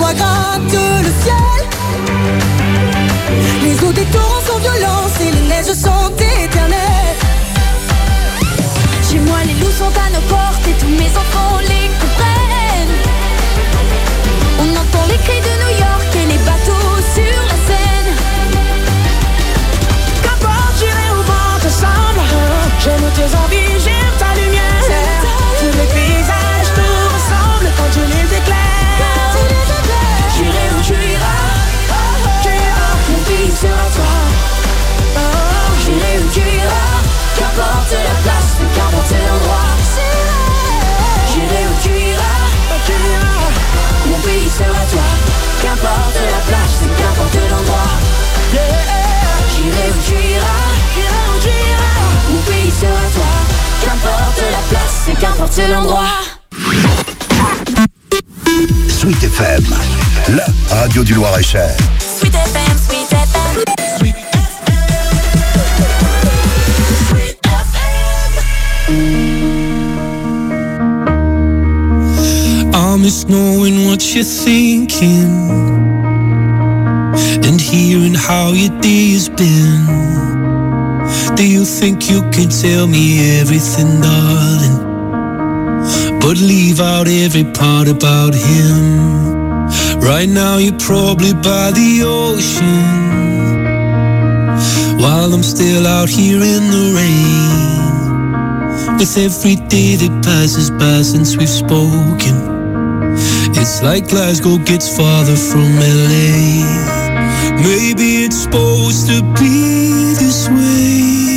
froid gratte le ciel. Les eaux des torrents sont violentes et les neiges sont éternelles. Chez moi les loups sont à nos portes et tous mes enfants les comprennent. On entend les cris de New York et les bateaux sur la Seine. Qu'importe, j'irai au vent ensemble. J'aime tes envies, j'aime ta lumière. Tous les paysages te ressemblent quand tu les éclaires. J'irai où tu iras. Mon pays sera toi. J'irai où tu iras. Qu'importe la place, qu'importe l'endroit. J'irai où tu iras. Mon pays sera toi. Qu'importe la place, qu'importe l'endroit. J'irai où tu iras. Mon pays sera toi. Qu'importe la place, qu'importe l'endroit. Sweet FM, la radio du Loir-et-Cher. Sweet FM, Sweet FM, Sweet I miss knowing what you're thinking and hearing how your day has been. Do you think you can tell me everything, darling, but leave out every part about him? Right now you're probably by the ocean, while I'm still out here in the rain. With every day that passes by since we've spoken, it's like Glasgow gets farther from LA. Maybe it's supposed to be this way,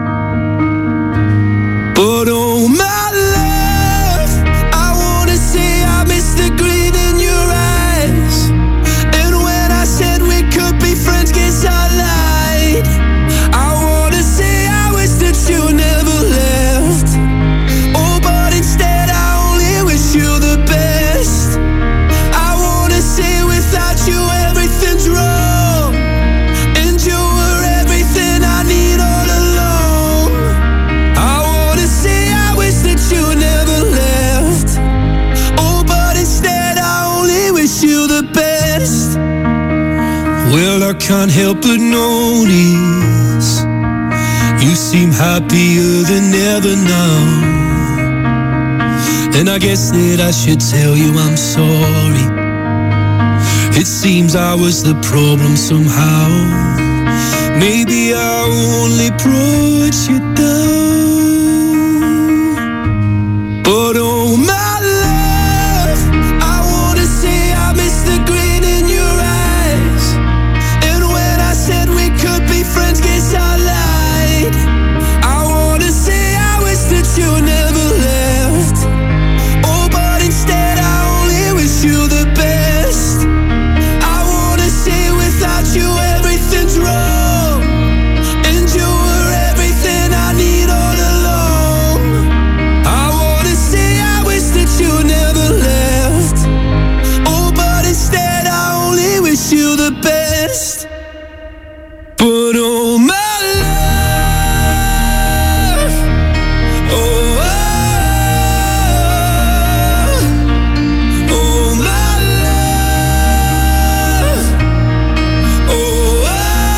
but oh my love, I wanna say I miss the green in your eyes. And when I said we could be friends, guess I lied. I wanna say I wish that you never left. Oh, but instead I only wish you the best. I wanna say without you everything's wrong, and you were everything I need all along. I wanna say I wish that you never left. Oh, but instead I only wish you the best. Well, I can't help but notice you seem happier than ever now, and I guess that I should tell you I'm sorry. It seems I was the problem somehow. Maybe I only brought you down, but oh my love, I wanna say I miss the green in your eyes. And when I said we could be friends, guess I lied. I wanna say I wish that you never left. Oh, but instead I only wish you the best. I wanna say without you everything's wrong, and you were everything I need all along. I wanna say I wish that you never left. Oh, but instead I only wish you the best. But oh my love, oh, oh my love, oh,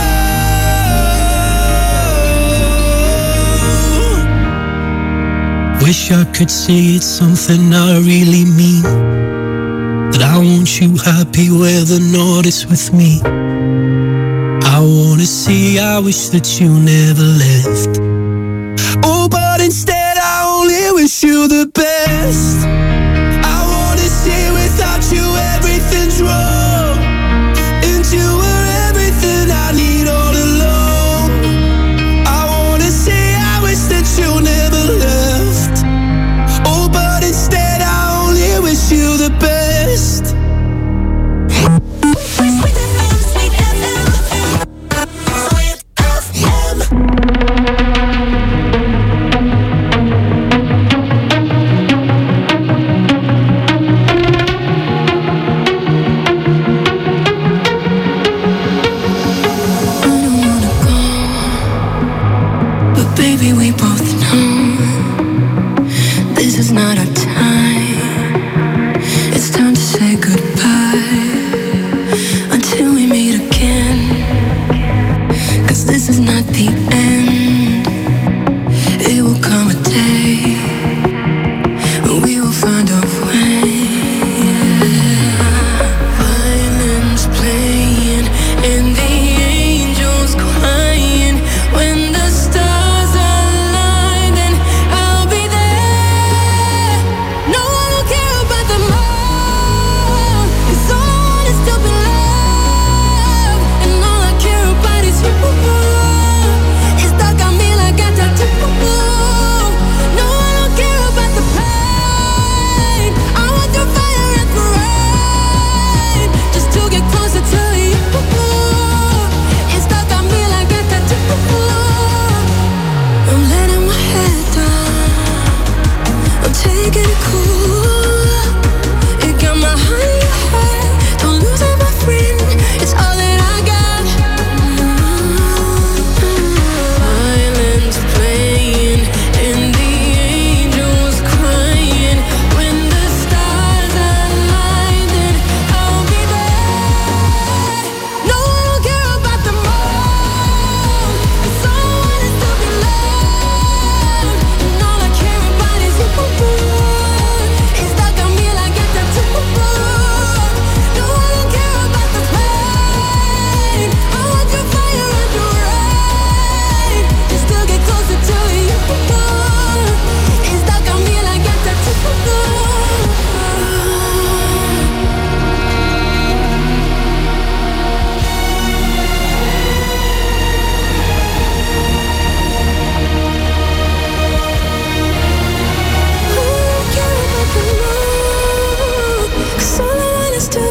wish I could say it's something I really mean, that I want you happy whether or not it's with me. I wanna say I wish that you never left. Oh, but instead I only wish you the best. I wanna say without you everything's wrong, and you were everything I need all along. I wanna say I wish that you never left. Oh, but instead I only wish you the best.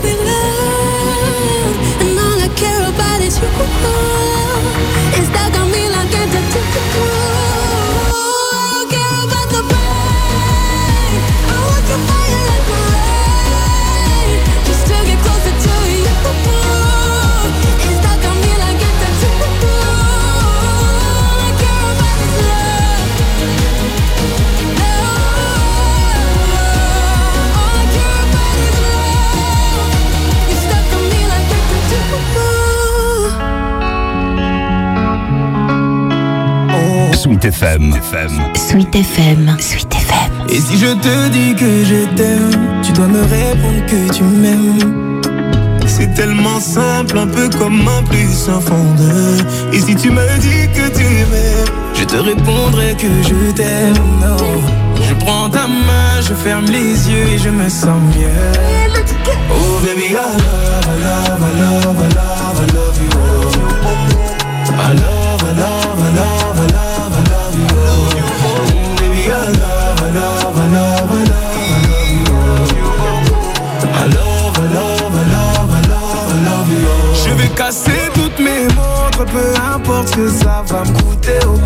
be loved, and all I care about is you. It's that got me like a tattoo. I don't care about the pain. I want your fire like the rain, just to get closer to you. It's that got me like a tattoo. All I care about is love. No, all I care about is love. You're stuck on me like a tattoo. Sweet FM. Sweet FM. Sweet FM. Et si je te dis que je t'aime, tu dois me répondre que tu m'aimes. C'est tellement simple, un peu comme un plus un fondeur. Et si tu me dis que tu m'aimes, je te répondrai que je t'aime. Non. Je prends ta main, je ferme les yeux et je me sens mieux. Oh baby, I love, I love, I love, I love, I love you. I love, I love, I love, I love, I love you. Baby, I love, I love, I love, I love, I love you. I love, I love, I love, I love, I love you. Je vais casser toutes mes montres, peu importe ce que ça va me coûter. Oh.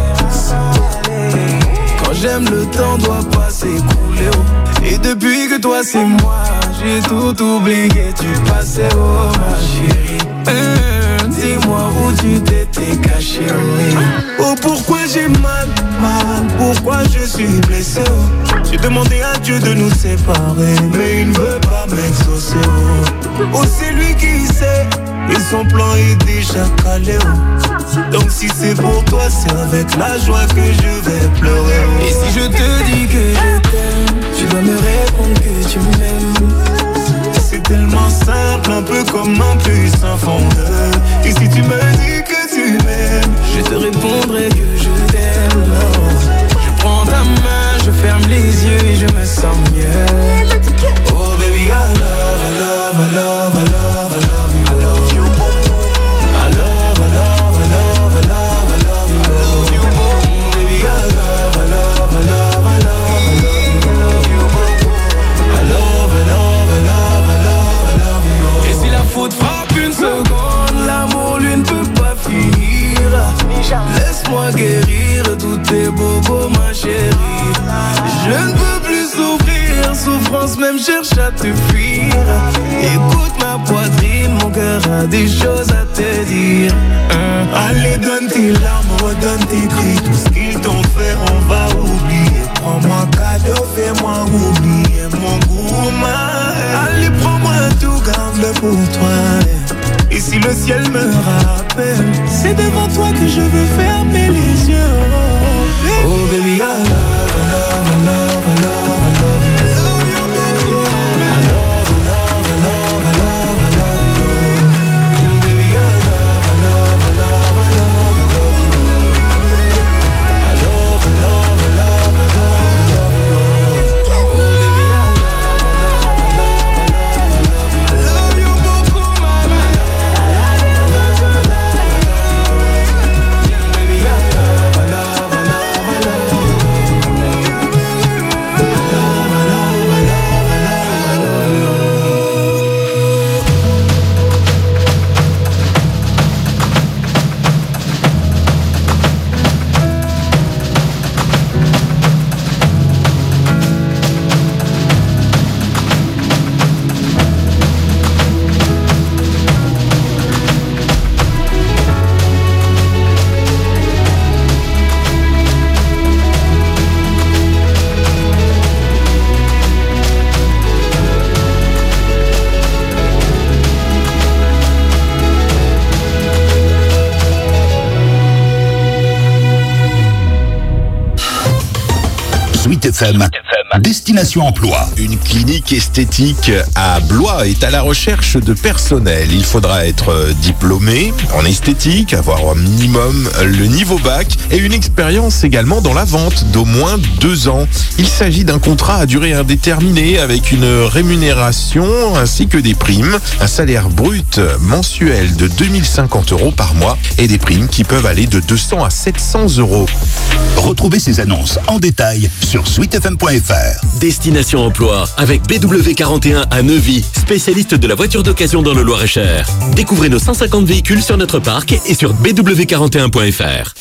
Quand j'aime, le temps doit pas s'écouler. Oh. Et depuis que toi c'est moi, j'ai tout oublié, tu passais, oh ma chérie. Dis-moi où tu t'étais caché. Oh pourquoi j'ai mal, pourquoi je suis blessé. J'ai demandé à Dieu de nous séparer, mais il ne veut pas m'exaucer. Oh c'est lui qui sait, et son plan est déjà calé. Donc si c'est pour toi, c'est avec la joie que je vais pleurer. Et si je te dis que je t'aime, tu dois me répondre que tu m'aimes. C'est tellement simple, un peu comme un plus un fondeur. Et si tu me dis que tu m'aimes, je te répondrai que je t'aime. Je prends ta main, je ferme les yeux et je me sens mieux. Oh baby, I love, I love, I love, I love, I love you. I love you. I love, I love, I love, I love, I love you. I love you. Baby, I love, I love, I love, I love, I love you. I love, I love, I love, I love, I love you. Et si la faute frappe une seconde, l'amour lui ne peut pas finir. Laisse-moi guérir tous tes bobos, ma chérie. Je ne peux plus souffrir, souffrance même cherche à te fuir. Écoute ma poitrine, mon cœur a des choses à te dire. Allez, donne tes larmes, redonne tes cris. Tout ce qu'ils t'ont fait, on va oublier. Prends-moi cadeau, fais-moi oublier mon gourmand. Allez, prends-moi tout, garde-le pour toi. Et si le ciel me rappelle, c'est devant toi que je veux fermer les yeux. Oh baby, I love, I love, I love, I love, I love you. I love, I love, I love, I love, I love you. Baby, I love, I love, I love, I love, I love you. I love, I love, I love, I love, I love you. Oh baby, I love, I love, I love, I love you beaucoup, mama. Baby, I love, I love, I love, I love you. Sweet FM, Destination Emploi. Une clinique esthétique à Blois est à la recherche de personnel. Il faudra être diplômé en esthétique, avoir au minimum le niveau bac et une expérience également dans la vente d'au moins 2 ans. Il s'agit d'un contrat à durée indéterminée avec une rémunération ainsi que des primes. Un salaire brut mensuel de 2050 € par mois et des primes qui peuvent aller de 200 à 700 €. Retrouvez ces annonces en détail sur sweetfm.fr. Destination Emploi avec BW41 à Neuvy, spécialiste de la voiture d'occasion dans le Loir-et-Cher. Découvrez nos 150 véhicules sur notre parc et sur bw41.fr.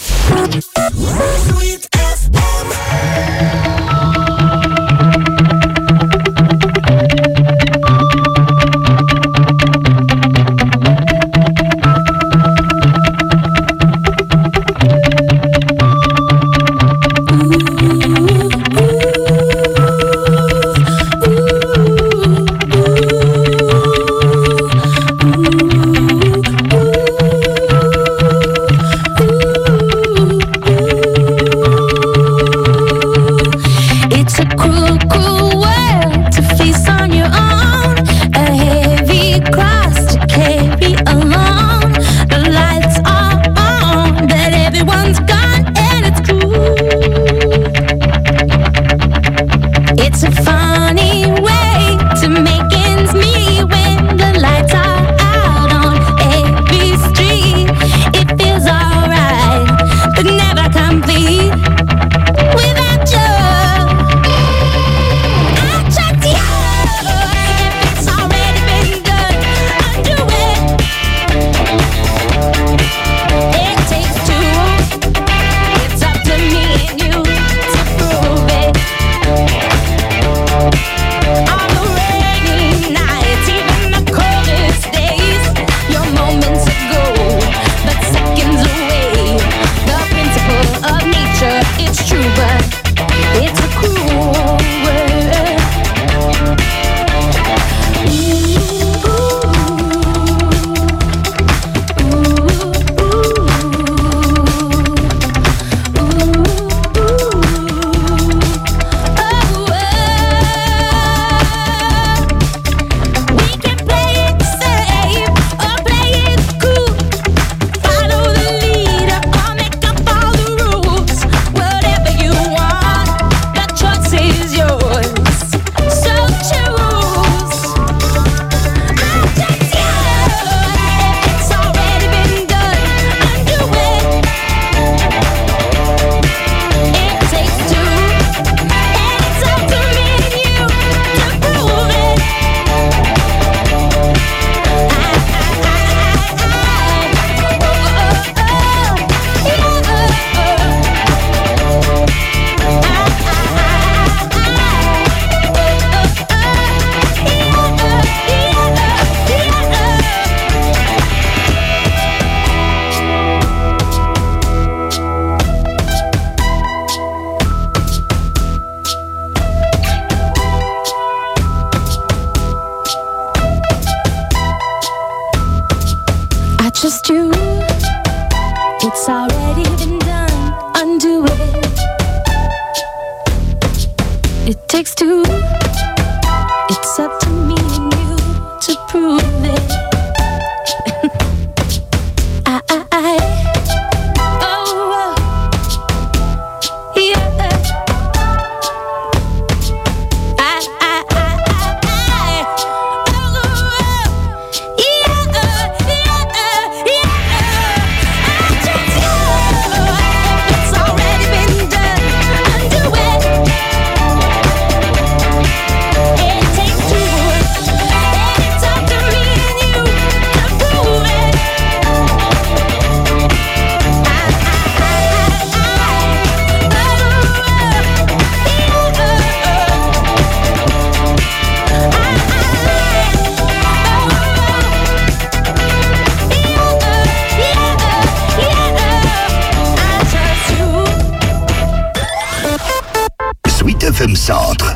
FM Centre.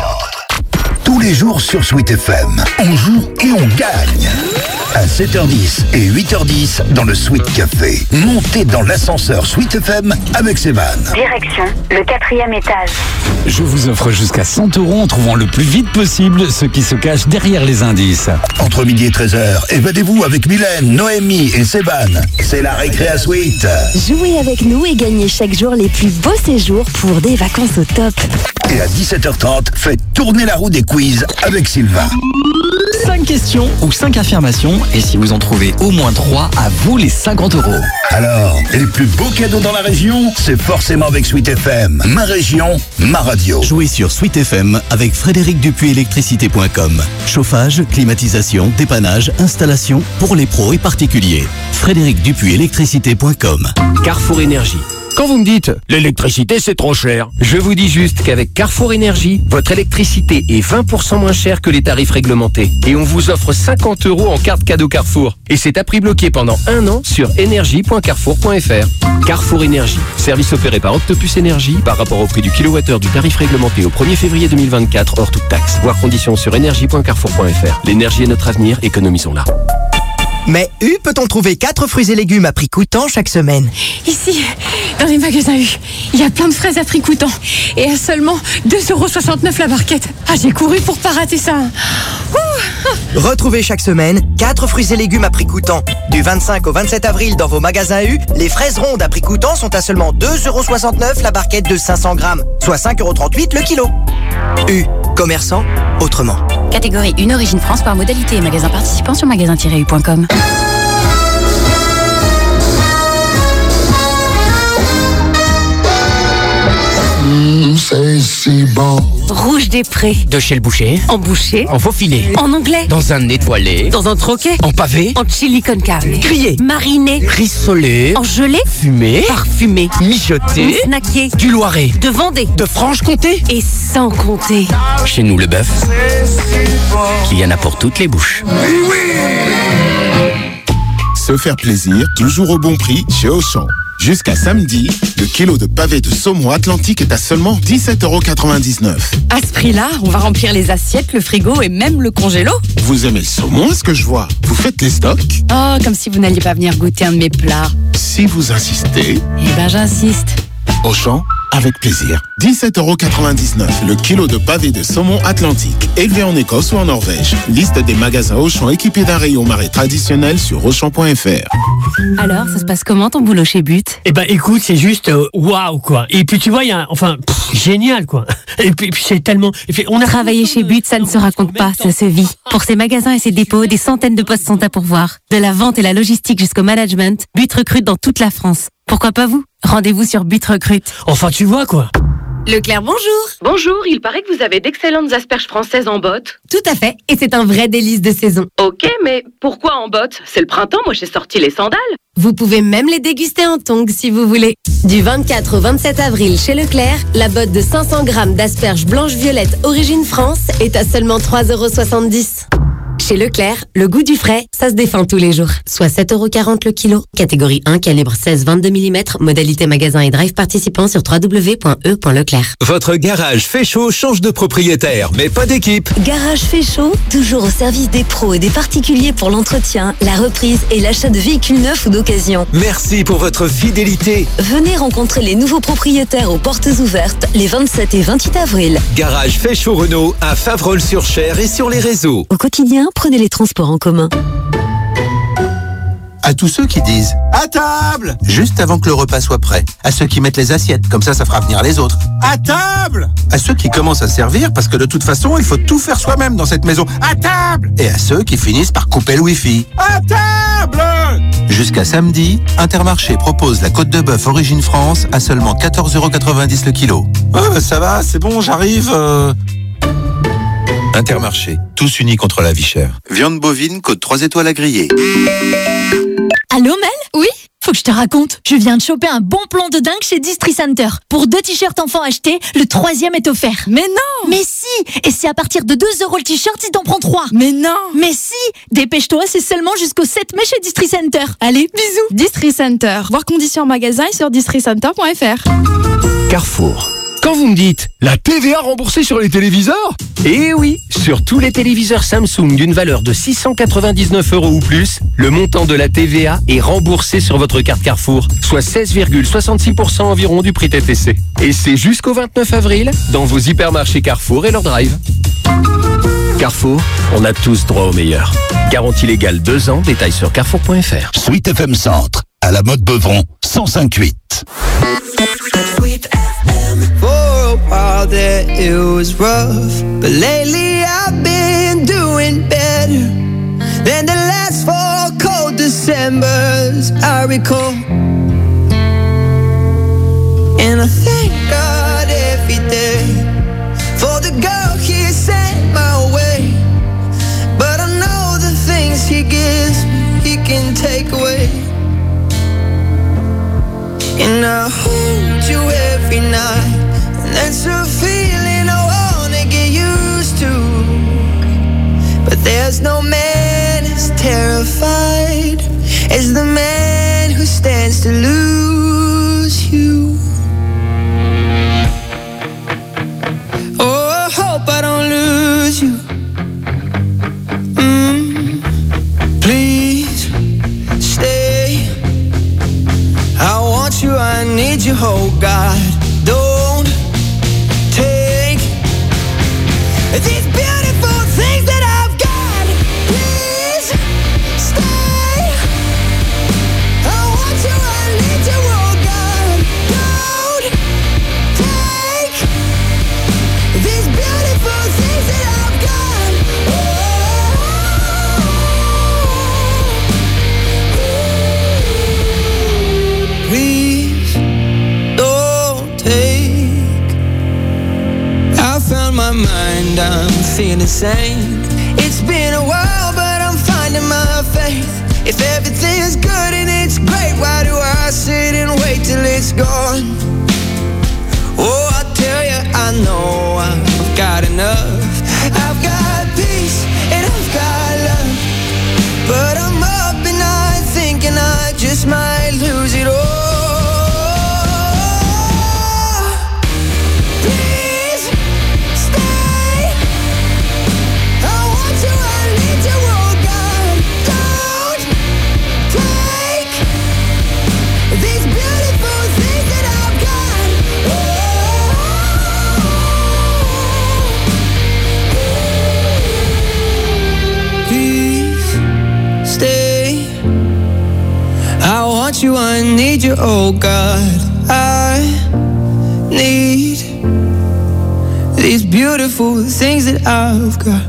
Tous les jours sur Sweet FM, on joue et on gagne. À 7h10 et 8h10 dans le Sweet Café. Montez dans l'ascenseur Sweet FM avec Sévan. Direction le 4e étage. Je vous offre jusqu'à 100 € en trouvant le plus vite possible ce qui se cache derrière les indices. Entre midi et 13h, évadez-vous avec Mylène, Noémie et Sévan. C'est la récré à Sweet. Jouez avec nous et gagnez chaque jour les plus beaux séjours pour des vacances au top. Et à 17h30, faites tourner la roue des quiz avec Sylvain. 5 questions ou 5 affirmations, et si vous en trouvez au moins 3, à vous les 50 €. Alors, les plus beaux cadeaux dans la région, c'est forcément avec Sweet FM. Ma région, ma radio. Jouez sur Sweet FM avec Frédéric Dupuis Électricité.com. Chauffage, climatisation, dépannage, installation pour les pros et particuliers. Frédéric Dupuis Électricité.com. Carrefour Énergie. Quand vous me dites « l'électricité c'est trop cher », je vous dis juste qu'avec Carrefour Énergie, votre électricité est 20% moins chère que les tarifs réglementés. Et on vous offre 50 € en carte cadeau Carrefour. Et c'est à prix bloqué pendant 1 an sur énergie.carrefour.fr. Carrefour Énergie, service opéré par Octopus Énergie par rapport au prix du kilowattheure du tarif réglementé au 1er février 2024 hors toute taxe. Voir conditions sur énergie.carrefour.fr. L'énergie est notre avenir, économisons-la. Mais U peut-on trouver 4 fruits et légumes à prix coûtant chaque semaine? Ici, dans les magasins U, il y a plein de fraises à prix coûtant. Et à seulement 2,69 € la barquette. Ah, j'ai couru pour pas rater ça. Ouh. Retrouvez chaque semaine 4 fruits et légumes à prix coûtant. Du 25 au 27 avril dans vos magasins U, les fraises rondes à prix coûtant sont à seulement 2,69 € la barquette de 500 grammes, soit 5,38 € le kilo. U, commerçant autrement. Catégorie 1 Origine France par modalité et magasin participant sur magasin-u.com. C'est si bon. Rouge des Prés. De chez le boucher. En boucher. En faux filet. En anglais. Dans un étoilé. Dans un troquet. En pavé. En chili con carne. Grillé. Mariné. Rissolé. En gelé. Fumé. Parfumé. Mijoté. Snacké. Du Loiret. De Vendée. De Franche-Comté. Et sans compter. Chez nous, le bœuf, il y en a pour toutes les bouches. Se faire plaisir, toujours au bon prix chez Auchan. Jusqu'à samedi, le kilo de pavé de saumon atlantique est à seulement 17,99 €. À ce prix-là, on va remplir les assiettes, le frigo et même le congélo. Vous aimez le saumon, est-ce que je vois? Vous faites les stocks? Oh, comme si vous n'alliez pas venir goûter un de mes plats. Si vous insistez... Eh ben, j'insiste. Auchan, avec plaisir. 17,99 € le kilo de pavé de saumon atlantique, élevé en Écosse ou en Norvège. Liste des magasins Auchan équipés d'un rayon marée traditionnel sur Auchan.fr. Alors, ça se passe comment ton boulot chez But? Eh ben, écoute, c'est juste waouh, quoi. Et puis, tu vois, il y a, génial, quoi. Et puis c'est tellement... Et puis, on a Travailler chez But, ça ne se raconte pas, ça se vit. Pour ses magasins et ses dépôts, des centaines de postes sont à pourvoir. De la vente et la logistique jusqu'au management, But recrute dans toute la France. Pourquoi pas vous? Rendez-vous sur But Recrute. Enfin, tu vois, quoi. Leclerc, bonjour. Bonjour, il paraît que vous avez d'excellentes asperges françaises en botte. Tout à fait, et c'est un vrai délice de saison. Ok, mais pourquoi en botte? C'est le printemps, moi j'ai sorti les sandales. Vous pouvez même les déguster en tongs si vous voulez. Du 24 au 27 avril chez Leclerc, la botte de 500 grammes d'asperges blanches-violettes Origine France est à seulement 3,70 €. Chez Leclerc, le goût du frais, ça se défend tous les jours. Soit 7,40 € le kilo. Catégorie 1, calibre 16-22 mm. Modalité magasin et drive participant sur www.e.leclerc. Votre garage fait chaud change de propriétaire, mais pas d'équipe. Garage fait chaud, toujours au service des pros et des particuliers pour l'entretien, la reprise et l'achat de véhicules neufs ou d'occasion. Merci pour votre fidélité. Venez rencontrer les nouveaux propriétaires aux portes ouvertes les 27 et 28 avril. Garage fait chaud Renault à Favrolles-sur-Cher et sur les réseaux. Au quotidien, prenez les transports en commun. À tous ceux qui disent « à table !» juste avant que le repas soit prêt. À ceux qui mettent les assiettes, comme ça fera venir les autres. À table ! À ceux qui commencent à servir parce que de toute façon, il faut tout faire soi-même dans cette maison. À table ! Et à ceux qui finissent par couper le wifi. À table ! Jusqu'à samedi, Intermarché propose la côte de bœuf Origine France à seulement 14,90 € le kilo. Oh, ça va, c'est bon, j'arrive. Intermarché, tous unis contre la vie chère. Viande bovine, côte 3 étoiles à griller. Allô Mel? Oui? Faut que je te raconte. Je viens de choper un bon plan de dingue chez Distri Center. Pour 2 t-shirts enfants achetés, le 3e est offert. Mais non! Mais si! Et c'est à partir de 2 € le t-shirt si t'en prends 3. Mais non! Mais si! Dépêche-toi, c'est seulement jusqu'au 7 mai chez Distri Center. Allez, bisous! Distri Center. Voir conditions en magasin et sur districenter.fr. Carrefour. Quand vous me dites la TVA remboursée sur les téléviseurs? Eh oui, sur tous les téléviseurs Samsung d'une valeur de 699 € ou plus, le montant de la TVA est remboursé sur votre carte Carrefour, soit 16,66% environ du prix TTC. Et c'est jusqu'au 29 avril dans vos hypermarchés Carrefour et leur drive. Carrefour, on a tous droit au meilleur. Garantie légale 2 ans, détails sur carrefour.fr. Sweet FM Centre, à la mode Beuvron, 105.8. For a while there it was rough, but lately I've been doing better than the last 4 cold Decembers I recall. And I thank God every day for the girl He sent my way. But I know the things He gives me, He can take away. And I hold you every night, and that's a feeling I wanna get used to. But there's no man as terrified as the man who stands to lose you. Oh, I hope I don't lose you. Please stay. I want you, I need you, oh God. Don't take these beautiful things that I've got. Please stay. I want you, I need you, oh God. Don't take these beautiful things that I've got. Please don't take. I found my mind, I'm feeling sane. It's been a while, but I'm finding my faith. If everything's good and it's great, why do I sit and wait till it's gone? Oh, I tell you, I know I've got enough. I've got peace and I've got love, but I'm up and I'm thinking I just might lose it all. Please stay. I want you, I need you, oh God. Don't take these beautiful things that I've got. Please stay. I want you, I need you, oh God. I need these beautiful things that I've got.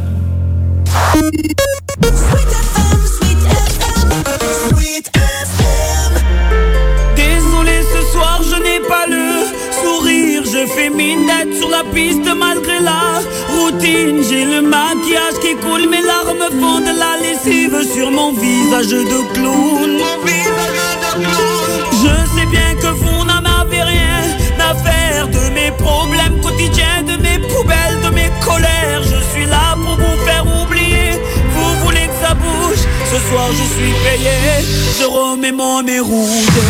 Désolé, ce soir je n'ai pas le sourire. Je fais mine d'être sur la piste malgré la routine. J'ai le maquillage qui coule, mes larmes font de la lessive sur mon visage de clown. Je sais bien que vous n'en avez rien à faire de mes problèmes quotidiens, de mes poubelles, de mes colères. Je suis là pour vous faire oublier. Vous voulez que ça bouge? Ce soir je suis payé. Je remets mon nez rouge.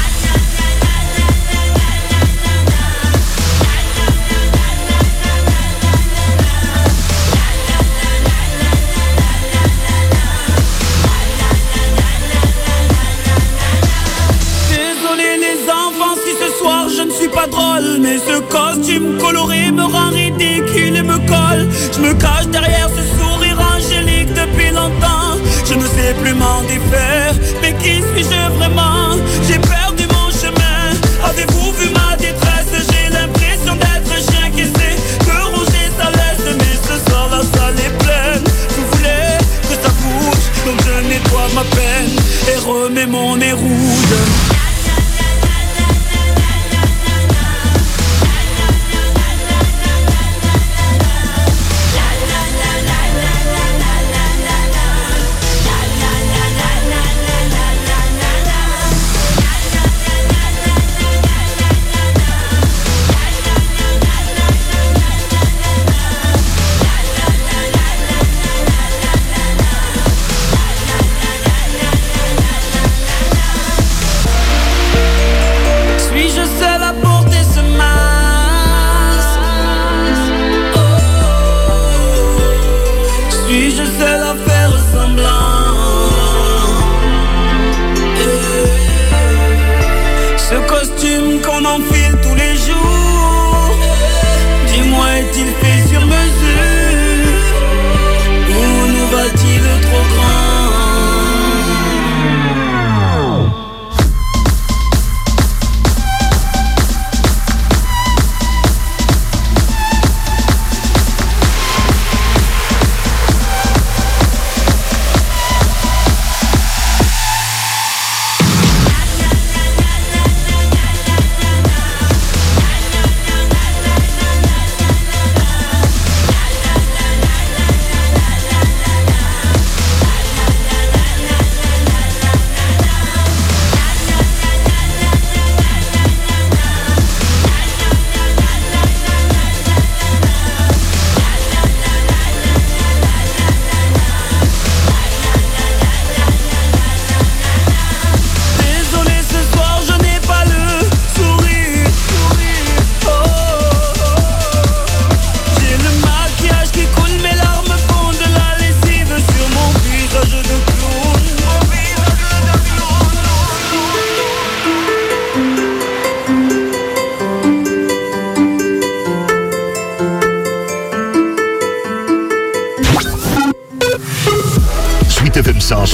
Je ne suis pas drôle, mais ce costume coloré me rend ridicule et me colle. Je me cache derrière ce sourire angélique depuis longtemps. Je ne sais plus m'en défaire, mais qui suis-je vraiment? J'ai perdu mon chemin. Avez-vous vu ma détresse? J'ai l'impression d'être un chien qui essaie de ronger sa laisse, mais ce soir la salle est pleine. Vous voulez que ça bouge, donc je nettoie ma peine et remets mon nez rouge.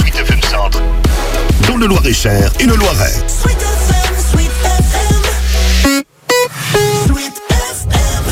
Sweet FM Centre. Dans le Loir-et-Cher et le Loiret. Sweet FM, Sweet FM. Sweet FM.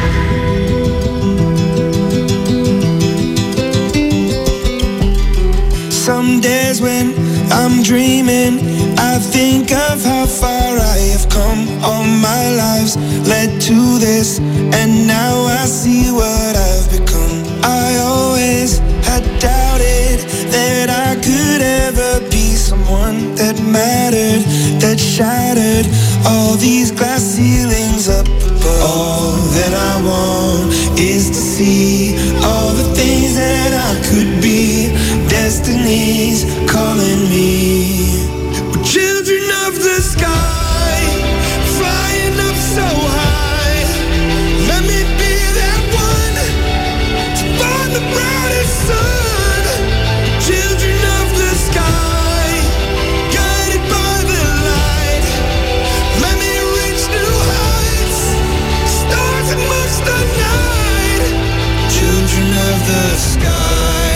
Some days when I'm dreaming, I think of how far I have come. All my lives led to this, and now I see what I've become. I always had doubted that I could ever be someone that mattered, that shattered all these glass ceilings up above. All that I want is to see all the things that I could be. Destiny's calling me. We're children of the sky, flying up so high. Let me be that one to find the brightest sun. Children of the sky, guided by the light. Let me reach new heights, stars amongst the night. Children of the sky.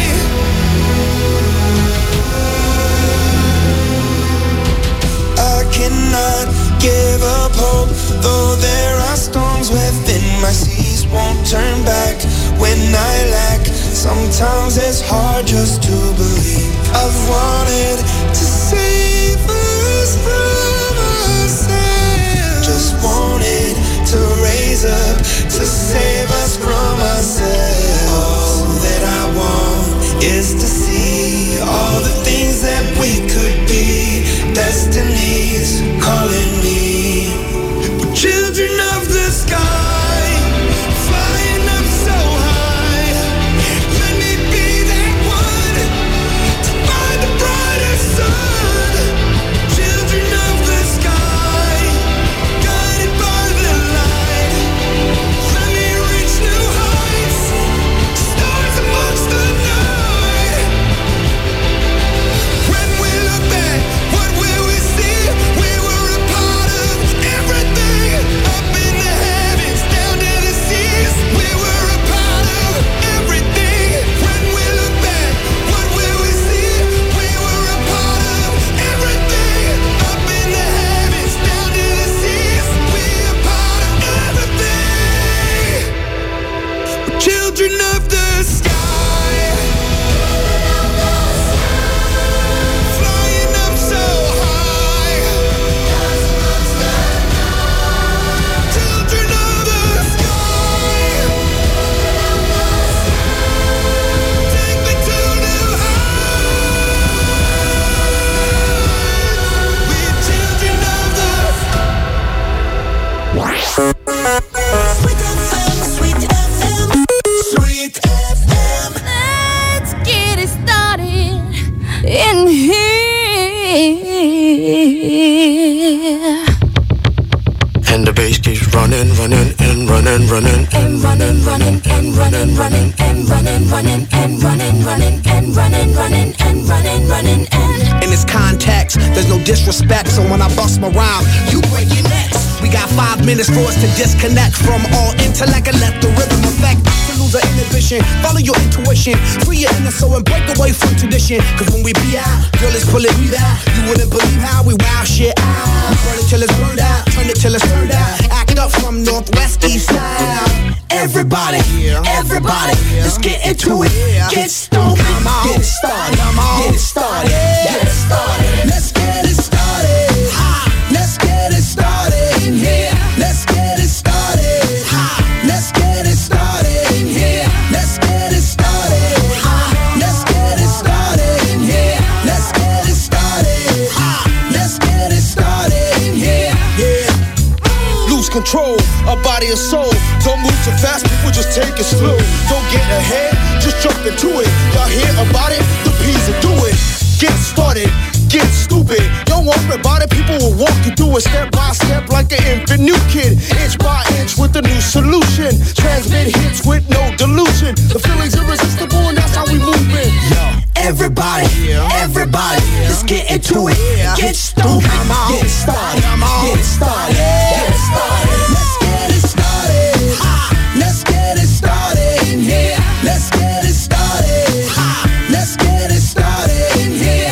Cannot give up hope, though there are storms within my seas. Won't turn back when I lack. Sometimes it's hard just to believe. I've wanted to save us from ourselves. Just wanted to raise up to save us from ourselves. All that I want is to see all the things that we could be. Destiny's calling me. We're children of the sky, flying up so high. Let me be that one to find the brightest sun. Children of the sky, guided by the light. Let me reach new heights, stars amongst the night. When we look back, what will we see? We were a part of everything. Up in the heavens, down to the seas. We were a part of everything. When we look back, what will we see? We were a part of everything. Up in the heavens, down to the seas. We a part of everything. We're children of the sky. Flying up so high. Children of the sky. Take me to new heights. We're children of the Sweet FM, Sweet FM, Sweet FM. Let's get it started in here. And the bass keeps running, running, and running, running, and running, running, and running, running, and running, running, and running, running, and running, running, and running, running, and. In this context, there's no disrespect, so when I bust my rhyme, you break your necks. We got 5 minutes for us to disconnect from all intellect and let the rhythm affect. To lose our inhibition, follow your intuition, free your inner soul and break away from tradition. Cause when we be out, girl, it's pulling me out. You wouldn't believe how we wow shit out. We burn it till it's burned out, turn it till it's turned out. Act up from Northwest East Side. Everybody, everybody, let's get into it. Get stoned, get it started, get it started, get it started. Let's get it started. Let's get it started in here. Let's get it started. Let's get it started in here. Let's get it started. Let's get it started in here. Let's get it started. Let's get it started in here. Yeah. Lose control of body and soul. Don't move too fast, people just take it slow. Don't get ahead, just jump into it. Y'all hear about it? The P's will do it. Get started, get stupid. Don't worry about it, people will walk you through it step by step like an infant new kid. Inch by inch with a new solution. Transmit hits with no delusion. The feeling's irresistible and that's how we move it. Yo, everybody, everybody, let's get into it. Get stupid, get started, get it started, get it started. Let's get it started. Let's get it started in here. Let's get it started. Let's get it started in here.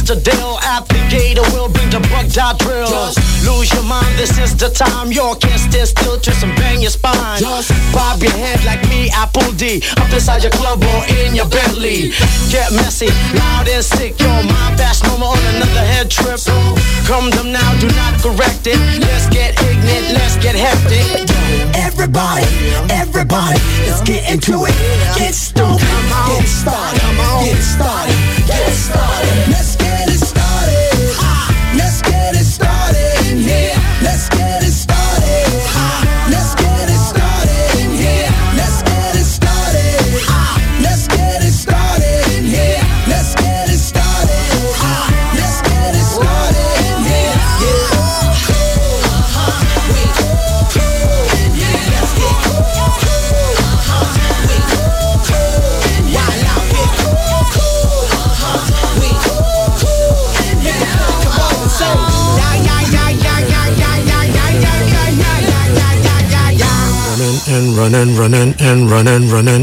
a deal. Applicator will bring the bug dot drill. Just lose your mind, this is the time. You can't stand still, twist and bang your spine. Just bob your head like me, Apple D. Up inside your club or in your Bentley. Get messy, loud and sick. Your mind fast, no more on another head trip. So come them now, do not correct it. Let's get ignorant, let's get hectic. Everybody, everybody, let's get into it. Get stoked, get started, get started, get started. Let's get it started. Let's get it started in here. Let's get it started. Let's get it started in here. Let's get it started. Let's get it started in here. Let's get it started. Let's get it started in here. And running.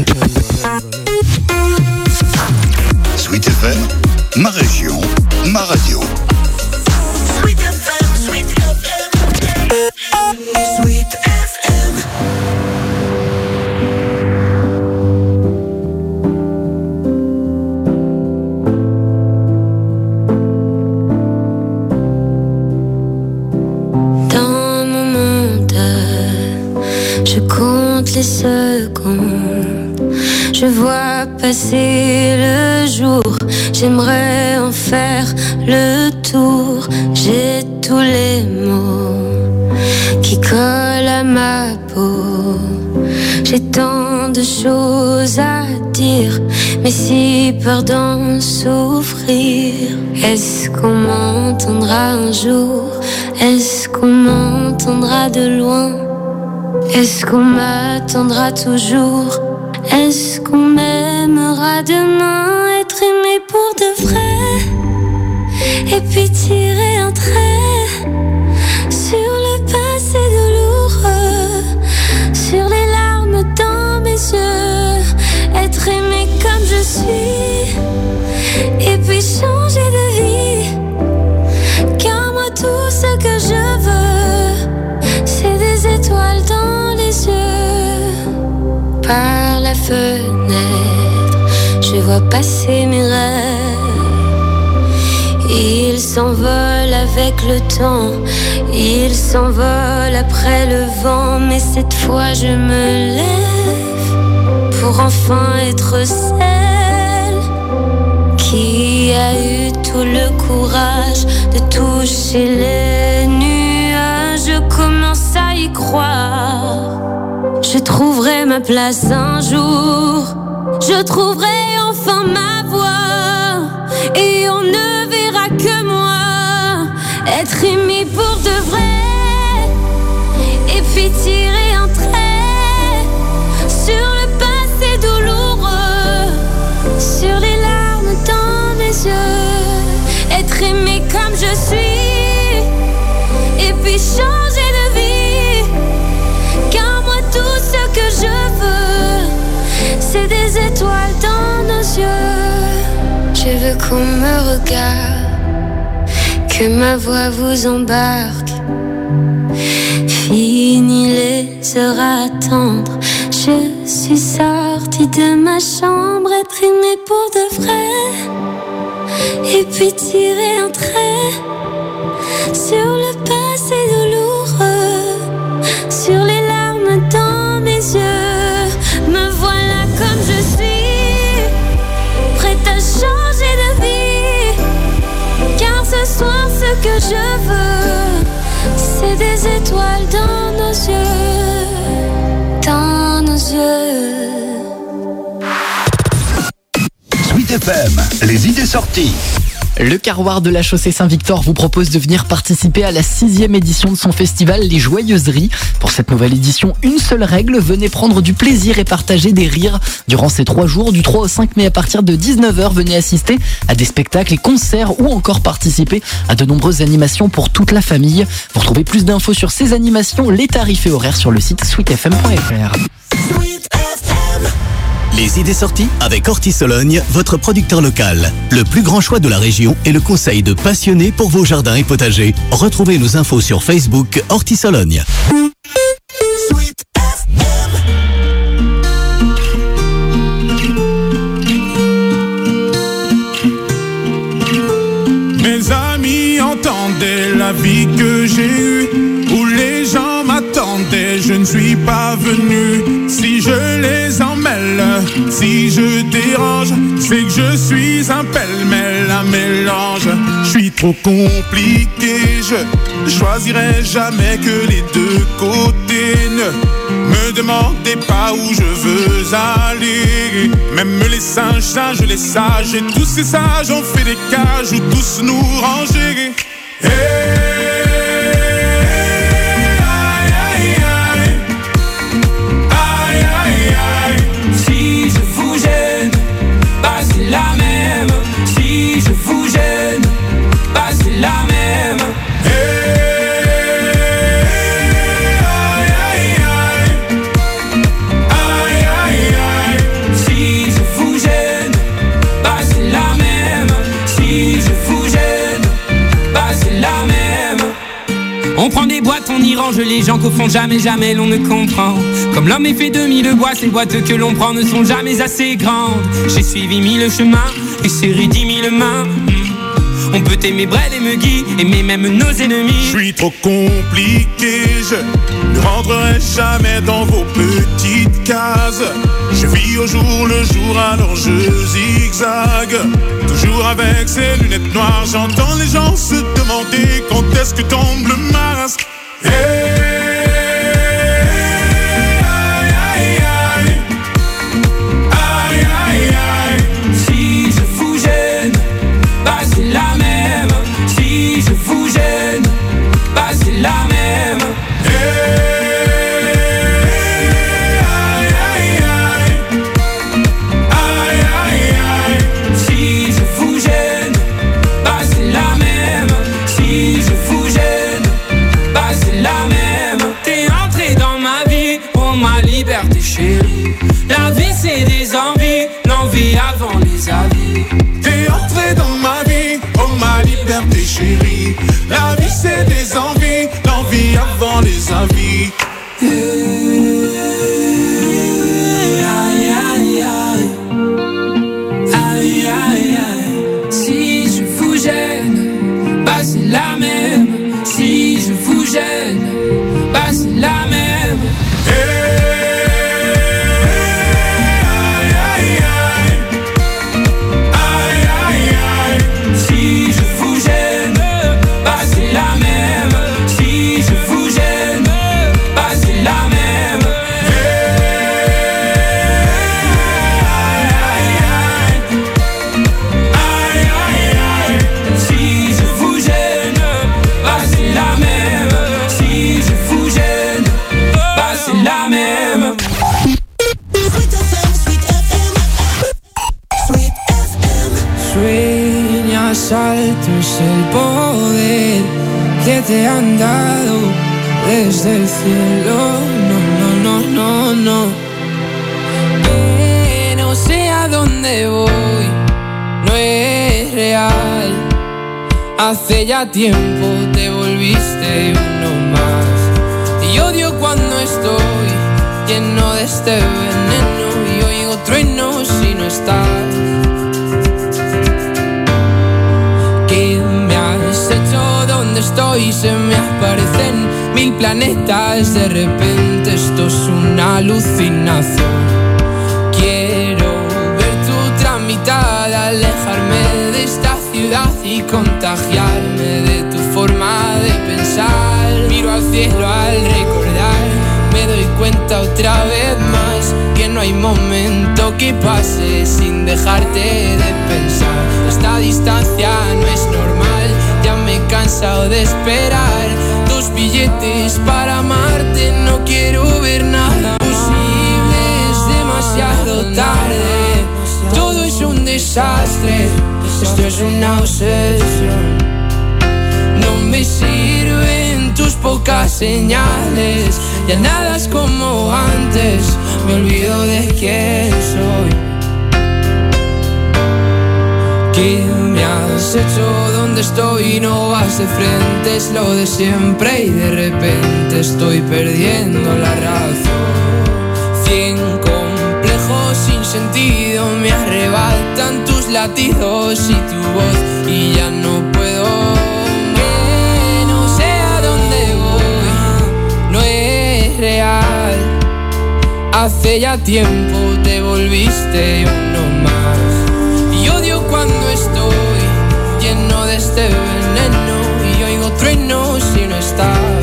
Sweet FM, ma région, ma radio. Sweet FM, Sweet FM, Sweet FM. Dans mon monde, je compte les secondes. Je vois passer le jour. J'aimerais en faire le tour. J'ai tous les mots qui collent à ma peau. J'ai tant de choses à dire, mais si peur d'en souffrir. Est-ce qu'on m'entendra un jour? Est-ce qu'on m'entendra de loin? Est-ce qu'on m'attendra toujours? Est-ce qu'on m'aimera demain? Être aimé pour de vrai, et puis tirer un trait sur le passé douloureux, sur les larmes dans mes yeux. Être aimé comme je suis, et puis changer de vie. Car moi tout ce que je veux, c'est des étoiles dans les yeux. Par la fenêtre, je vois passer mes rêves. Ils s'envolent avec le temps, ils s'envolent après le vent. Mais cette fois je me lève pour enfin être celle qui a eu tout le courage de toucher les nuages. Je commence à y croire. Je trouverai ma place un jour. Je trouverai enfin ma voix. Et on ne verra que moi. Être aimé pour de vrai. Et puis tirer un trait sur le passé douloureux, sur les larmes dans mes yeux. Être aimé comme je suis, et puis changer de vie. Car moi tout ce que je veux, c'est des étoiles dans nos yeux. Je veux qu'on me regarde, que ma voix vous embarque. Fini les heures à attendre, je suis sortie de ma chambre. Être aimée pour de vrai, et puis tirer un trait sur le passé douloureux, sur les larmes dans mes yeux. Me voilà comme je suis, prête à changer de vie. Car ce soir ce que je veux, c'est des étoiles dans nos yeux, dans nos yeux. Sweet FM, les idées sorties. Le Carroir de la Chaussée Saint-Victor vous propose de venir participer à la 6e édition de son festival Les Joyeuseries. Pour cette nouvelle édition, une seule règle, venez prendre du plaisir et partager des rires. Durant ces 3 jours, du 3 au 5 mai à partir de 19h, venez assister à des spectacles et concerts ou encore participer à de nombreuses animations pour toute la famille. Vous retrouvez plus d'infos sur ces animations, les tarifs et horaires sur le site sweetfm.fr. Sweet FM. Les idées sorties avec Horti-Sologne, votre producteur local. Le plus grand choix de la région et le conseil de passionnés pour vos jardins et potagers. Retrouvez nos infos sur Facebook Horti-Sologne. Mes amis entendaient la vie que j'ai eue, où les gens m'attendaient, je ne suis pas venu. Si je les emmêle, si je dérange, c'est que je suis un pêle-mêle, un mélange. Je suis trop compliqué, je choisirai jamais que les deux côtés. Ne me demandez pas où je veux aller. Même les singes, les sages, et tous ces sages ont fait des cages où tous nous ranger. Hey. On prend des boîtes, on y range les gens qu'au fond jamais l'on ne comprend. Comme l'homme est fait de mille bois, ces boîtes que l'on prend ne sont jamais assez grandes. J'ai suivi 1000 chemins et serré 10 000 mains. On peut aimer Brel et Meggy, aimer même nos ennemis. Je suis trop compliqué, je ne rentrerai jamais dans vos petites cases. Je vis au jour le jour, alors je zigzague. Toujours avec ces lunettes noires, j'entends les gens se demander quand est-ce que tombe le masque. Hey. La vie c'est des envies, l'envie avant les avis. T'es entré dans ma vie, oh ma liberté chérie. La vie c'est des envies, l'envie avant les avis. Aïe aïe aïe, aïe aïe aïe. Si je vous gêne, bah c'est la même. Si je vous gêne, bah c'est la même. Saltos el poder que te han dado desde el cielo. No, no, no, no, no. Que no sé a dónde voy, no es real. Hace ya tiempo te volviste uno más. Y odio cuando estoy lleno de este veneno y oigo truenos si no estás. Estoy, se me aparecen 1000 planetas de repente, esto es una alucinación. Quiero ver tu tramitada, alejarme de esta ciudad y contagiarme de tu forma de pensar. Miro al cielo al recordar, me doy cuenta otra vez más que no hay momento que pase sin dejarte de pensar. Esta distancia no es normal, ya me he cansado de esperar tus billetes para amarte. No quiero ver nada posible, es demasiado tarde. Todo es un desastre, esto es una obsesión. No me sirven tus pocas señales, ya nada es como antes. me olvido de quién soy. ¿Qué me has hecho? ¿Dónde estoy? No vas de frente, es lo de siempre y de repente estoy perdiendo la razón. 100 complejos sin sentido me arrebatan tus latidos y tu voz y ya no puedo. Que no sé a dónde voy, no es real. Hace ya tiempo te volviste uno más. Y odio cuando estoy lleno de este veneno y oigo truenos si no estás.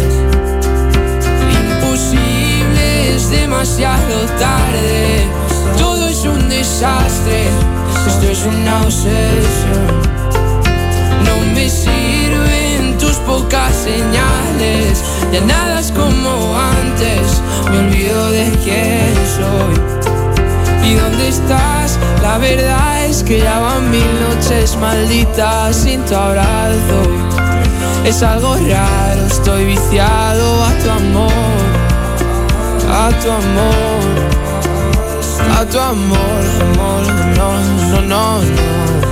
Imposible, es demasiado tarde. Todo es un desastre, esto es una obsesión. No me sirven tus pocas señales, ya nada es como antes. Me olvido de quién soy. ¿Y dónde estás? La verdad es que ya van 1000 noches malditas sin tu abrazo. Es algo raro, estoy viciado a tu amor, a tu amor, a tu amor, amor, no, no, no, no.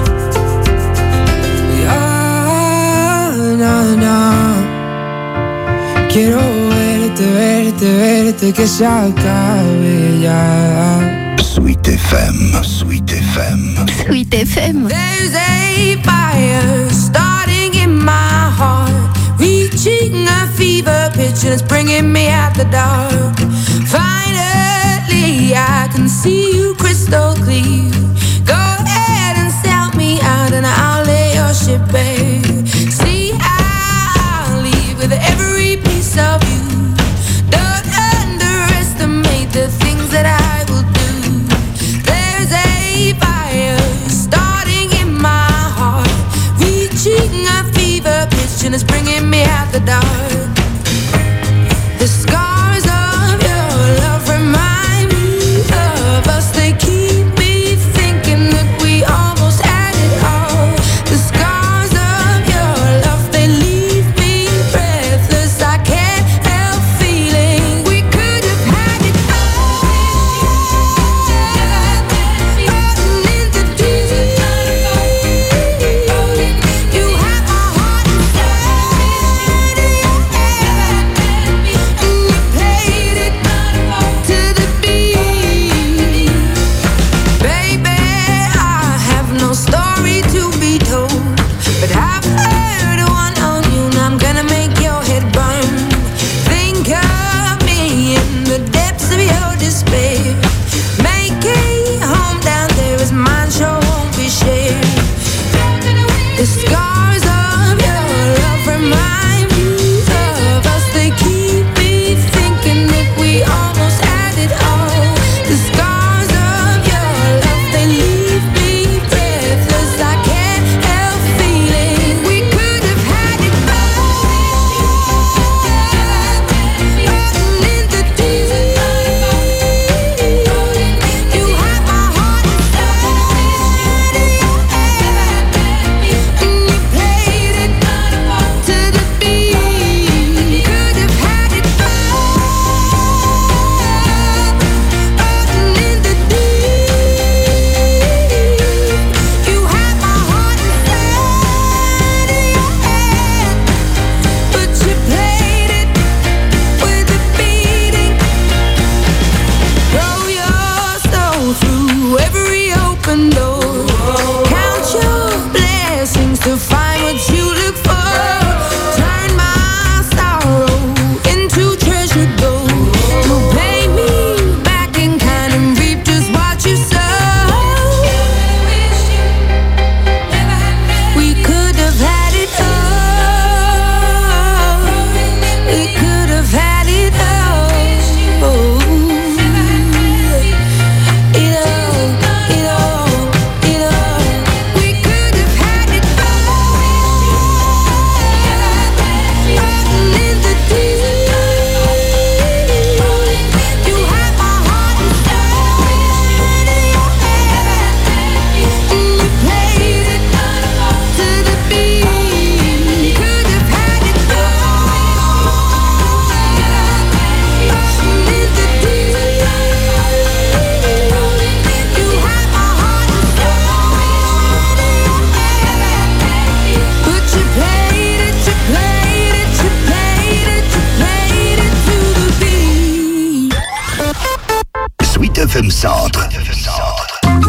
Ya, no, no. Quiero verte, verte, verte, que se acabe ya. Sweet FM, Sweet FM. Sweet FM. There's a fire starting in my heart, reaching a fever pitch and it's bringing me out the dark. Finally, I can see you crystal clear. Go ahead and sell me out and I'll lay your ship bare. See, I'll leave with every piece of you. Don't underestimate the things that I will do. There's a fire starting in my heart, reaching a fever pitch and it's bringing me out the dark. The scars of your love remind me of us. They keep me thinking that we almost had it all. The scars of your love, they leave me breathless. I can't help feeling we could have had it all. Falling into deep. You have my heart inside of your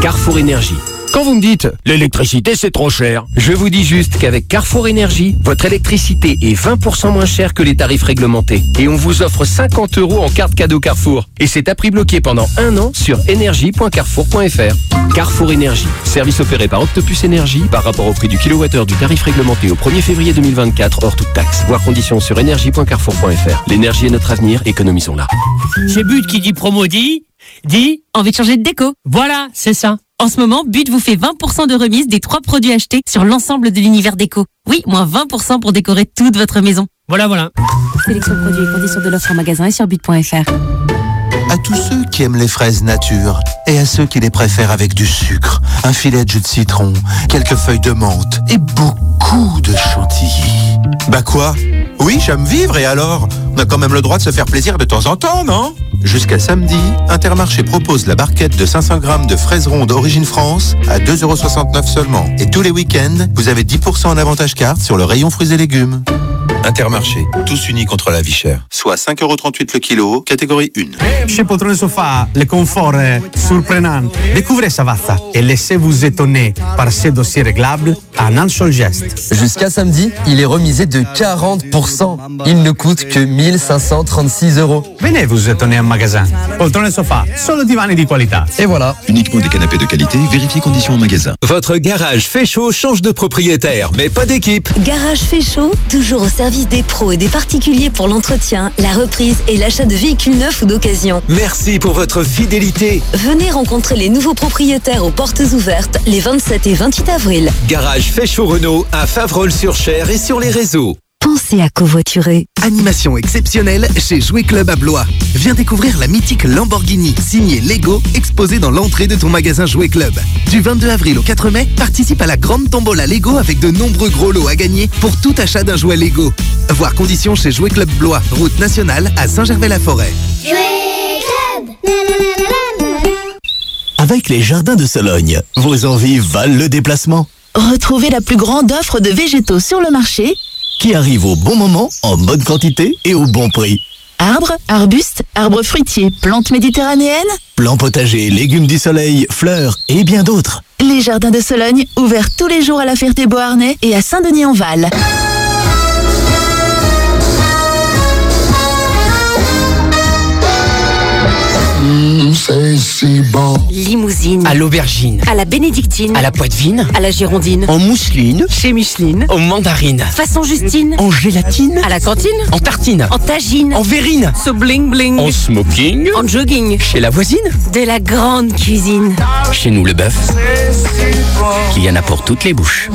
Carrefour Énergie. Quand vous me dites « l'électricité c'est trop cher », je vous dis juste qu'avec Carrefour Énergie, votre électricité est 20% moins chère que les tarifs réglementés. Et on vous offre 50 € en carte cadeau Carrefour. Et c'est à prix bloqué pendant 1 an sur énergie.carrefour.fr. Carrefour Énergie, service opéré par Octopus Énergie par rapport au prix du kilowattheure du tarif réglementé au 1er février 2024 hors toute taxe. Voir conditions sur énergie.carrefour.fr. L'énergie est notre avenir, économisons-la. C'est But qui dit promo dit envie de changer de déco. Voilà, c'est ça. En ce moment, But vous fait 20% de remise des 3 produits achetés sur l'ensemble de l'univers déco. Oui, moins 20% pour décorer toute votre maison. Voilà. Sélection produits et conditions de l'offre en magasin et sur but.fr. À tous ceux qui aiment les fraises nature et à ceux qui les préfèrent avec du sucre, un filet de jus de citron, quelques feuilles de menthe et beaucoup de chantilly. Bah quoi? Oui, j'aime vivre et alors? On a quand même le droit de se faire plaisir de temps en temps, non? Jusqu'à samedi, Intermarché propose la barquette de 500 grammes de fraises rondes Origine France à 2,69 € seulement. Et tous les week-ends, vous avez 10% en avantage carte sur le rayon fruits et légumes. Intermarché, tous unis contre la vie chère. Soit 5,38 € le kilo, catégorie 1. Chez Poltrone Sofa, le confort est surprenant. Découvrez Savazza et laissez-vous étonner par ses dossiers réglables en un seul geste. Jusqu'à samedi, il est remisé de 40%. Il ne coûte que 1536 €. Venez vous étonner en magasin. Poltrone Sofa, solo divani di qualità. Et voilà. Uniquement des canapés de qualité, vérifiez conditions en magasin. Votre garage fait chaud change de propriétaire, mais pas d'équipe. Garage fait chaud, toujours au service des pros et des particuliers pour l'entretien, la reprise et l'achat de véhicules neufs ou d'occasion. Merci pour votre fidélité. Venez rencontrer les nouveaux propriétaires aux portes ouvertes les 27 et 28 avril. Garage Féchaud Renault à Favrol-sur-Cher et sur les réseaux. Pensez à covoiturer. Animation exceptionnelle chez Jouet Club à Blois. Viens découvrir la mythique Lamborghini signée Lego exposée dans l'entrée de ton magasin Jouet Club. Du 22 avril au 4 mai, participe à la grande tombola Lego avec de nombreux gros lots à gagner pour tout achat d'un jouet Lego. Voir conditions chez Jouet Club Blois, route nationale à Saint-Gervais-la-Forêt. Jouet Club. Avec les jardins de Sologne, vos envies valent le déplacement. Retrouvez la plus grande offre de végétaux sur le marché, qui arrive au bon moment, en bonne quantité et au bon prix. Arbres, arbustes, arbres fruitiers, plantes méditerranéennes, plants potagers, légumes du soleil, fleurs et bien d'autres. Les jardins de Sologne, ouverts tous les jours à la Ferté-Beauharnais et à Saint-Denis-en-Val. C'est si bon. Limousine. À l'aubergine. À la bénédictine. À la poitevine. À la girondine. En mousseline. Chez Micheline. En mandarine. Façon Justine. En gélatine. À la cantine. En tartine. En tagine. En verrine. So bling bling. En smoking. En jogging. Chez la voisine. De la grande cuisine. Chez nous le bœuf. Qu'il y en a pour toutes les bouches.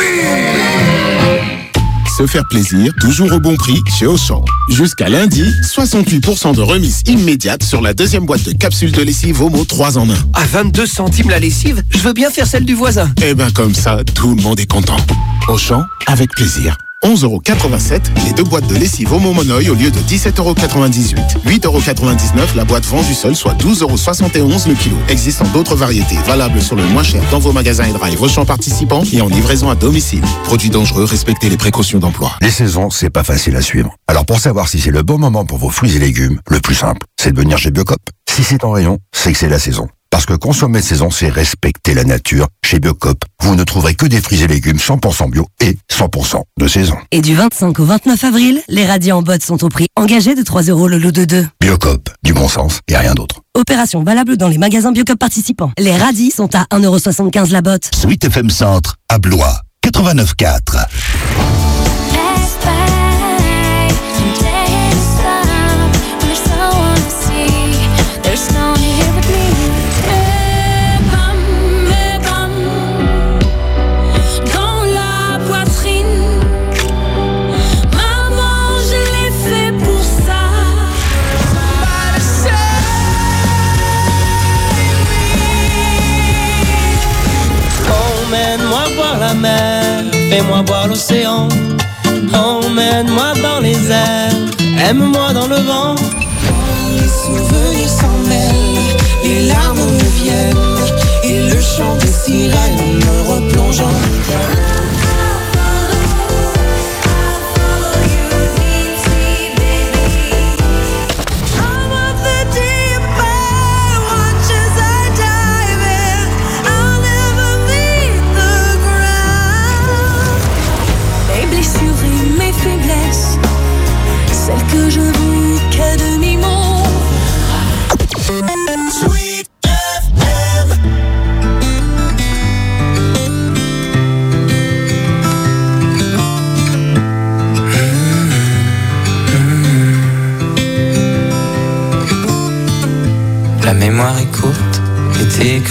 Se faire plaisir, toujours au bon prix chez Auchan. Jusqu'à lundi, 68% de remise immédiate sur la deuxième boîte de capsules de lessive Omo 3 en 1. À 22 centimes la lessive, je veux bien faire celle du voisin. Eh ben comme ça, tout le monde est content. Auchan, avec plaisir. 11,87 € les 2 boîtes de lessive Omo Monoï au lieu de 17,98 €. 8,99 € la boîte vendue seule, soit 12,71 € le kilo. Existant d'autres variétés, valables sur le moins cher dans vos magasins et drive Auchan participants et en livraison à domicile. Produits dangereux, respectez les précautions d'emploi. Les saisons, c'est pas facile à suivre. Alors pour savoir si c'est le bon moment pour vos fruits et légumes, le plus simple, c'est de venir chez Biocop. Si c'est en rayon, c'est que c'est la saison. Parce que consommer de saison, c'est respecter la nature. Chez Biocop, vous ne trouverez que des fruits et légumes 100% bio et 100% de saison. Et du 25 au 29 avril, les radis en botte sont au prix engagé de 3 € le lot de 2. Biocop, du bon sens et rien d'autre. Opération valable dans les magasins Biocop participants. Les radis sont à 1,75 € la botte. Sweet FM Centre, à Blois, 89.4. Fais-moi voir l'océan, emmène-moi dans les airs, aime-moi dans le vent. Les souvenirs s'en mêlent, les larmes me viennent, et le chant des sirènes me replonge en hiver.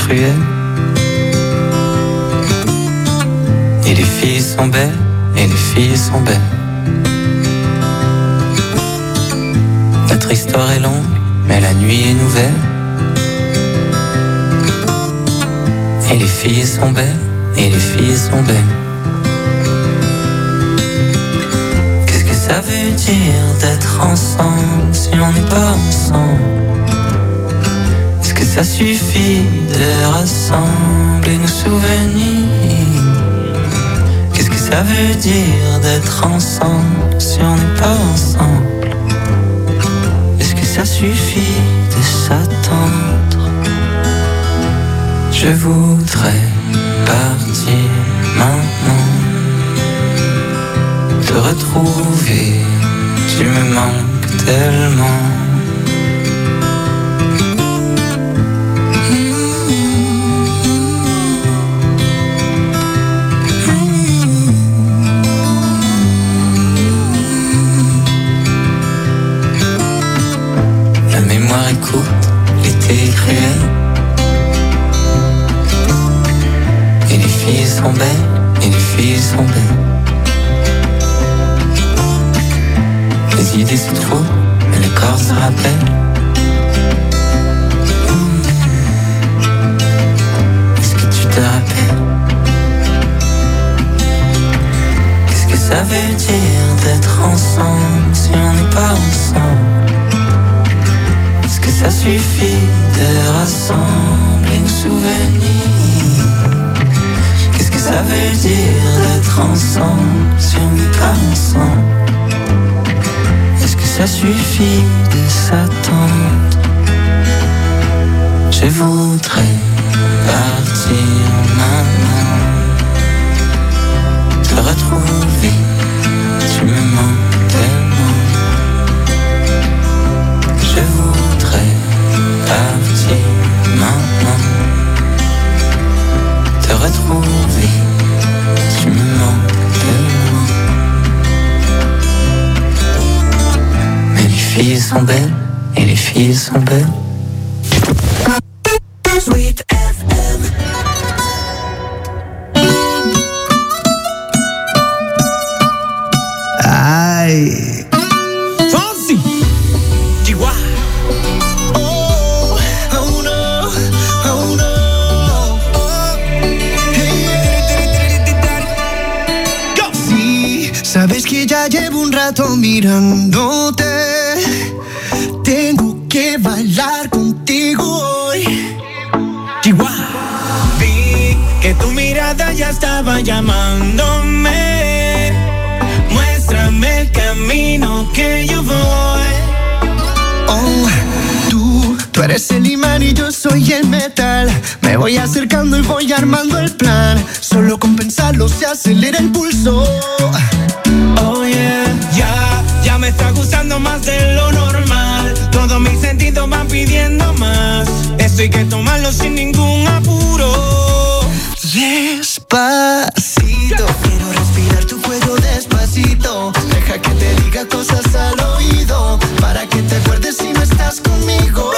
cruelle. Et les filles sont belles, et les filles sont belles. Notre histoire est longue, mais la nuit est nouvelle. Et les filles sont belles, et les filles sont belles. Qu'est-ce que ça veut dire d'être ensemble si on n'est pas ensemble? Est-ce que ça suffit de rassembler nos souvenirs? Qu'est-ce que ça veut dire d'être ensemble si on n'est pas ensemble? Est-ce que ça suffit de s'attendre? Je voudrais partir maintenant, te retrouver, tu me manques tellement. La mémoire est courte, l'été est cruel. Et les filles sont belles, et les filles sont belles. Les idées se trouvent, mais le corps se rappelle. Est-ce que tu te rappelles? Qu'est-ce que ça veut dire d'être ensemble si on n'est pas ensemble? Est-ce que ça suffit de rassembler nos souvenirs? Qu'est-ce que ça veut dire d'être ensemble si on n'est pas ensemble? Est-ce que ça suffit de s'attendre? Je voudrais partir maintenant, te retrouver, tu me manques tellement. Je voudrais partir maintenant, te retrouver, tu me manques tellement. Mais les filles sont belles, et les filles sont belles. Sweet FM. Aïe. Fonzie. Chihuahua. Oh, oh no, oh no. Sí, sabes que ya llevo un rato mirándote. Tengo que bailar contigo hoy. Chihuahua. Vi que tu mirada ya estaba llamándome. Muéstrame el camino que yo voy. Oh, tú eres el imán y yo soy el metal. Me voy acercando y voy armando el plan. Solo con pensarlo se acelera el pulso. Oh yeah, ya me está gustando más de lo normal. Todos mis sentidos van pidiendo más. Esto hay que tomarlo sin ningún apuro. Despacito, quiero respirar tu cuello despacito. Deja que te diga cosas al oído, para que te acuerdes si no estás conmigo.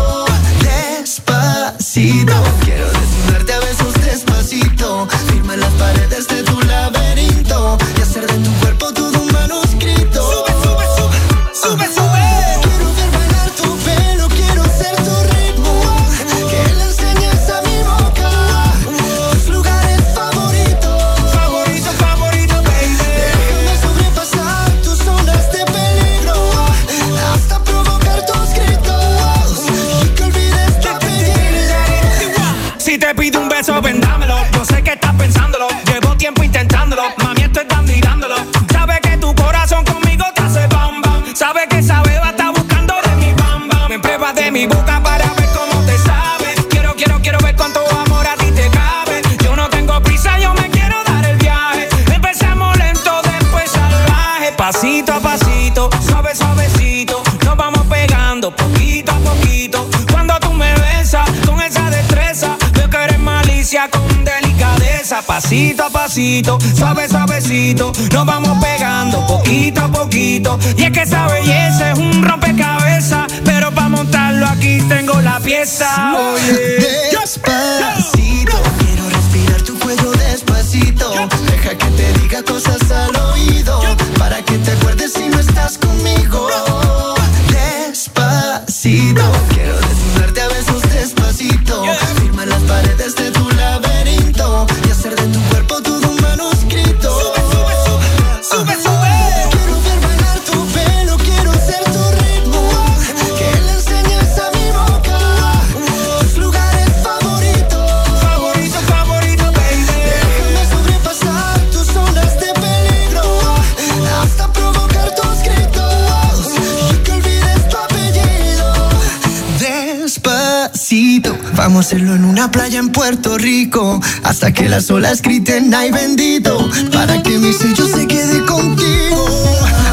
Despacito, quiero desnudarte a besos despacito. Firma las paredes de tu laberinto y hacer de tu cuerpo todo un manuscrito. Sube, sube, sube, sube, sube. Quiero ver bailar tu pelo, quiero ser tu ritmo. Que le enseñes a mi boca tus lugares favoritos. Favorito, favorito, baby. Déjame sobrepasar tus zonas de peligro, hasta provocar tus gritos y que olvides tu apellido. Si te pido un beso, ven dámelo. Yo sé que estás pensándolo, llevo tiempo intentándolo. Mami, estoy dando y dándolo. Sabe que tu corazón conmigo te hace bam bam. Sabe que esa beba está buscando de mi bam bam. Me prueba de mi boca para ver cómo te sabe. Quiero ver cuánto amor a ti te cabe. Yo no tengo prisa, yo me quiero dar el viaje. Empezamos lento, después salvaje. Pasito a pasito, suave, suavecito. Nos vamos pegando poquito a poquito. Cuando tú me besas con esa destreza, veo que eres malicia con delicadeza. besa pasito a pasito, suave suavecito, nos vamos pegando poquito a poquito. Y es que esa belleza es un rompecabezas, pero para montarlo aquí tengo la pieza. Oye, despacito, quiero respirar tu cuello despacito. Deja que te diga cosas al oído, para que te acuerdes si no estás conmigo. Despacito, quiero desnudarte a besos despacito. Firma las paredes de tu laberinto y hacer de tu cuerpo todo un manuscrito. Sube, sube. Quiero ver bailar tu pelo, quiero ser tu ritmo. Que le enseñes a mi boca tus lugares favoritos. Favorito, baby. Déjame sobrepasar tus zonas de peligro, hasta provocar tus gritos y que olvides tu apellido. Despacito, vamos a hacerlo en una playa en Puerto Rico, hasta que las olas griten ay bendito, para que mi sello se quede contigo.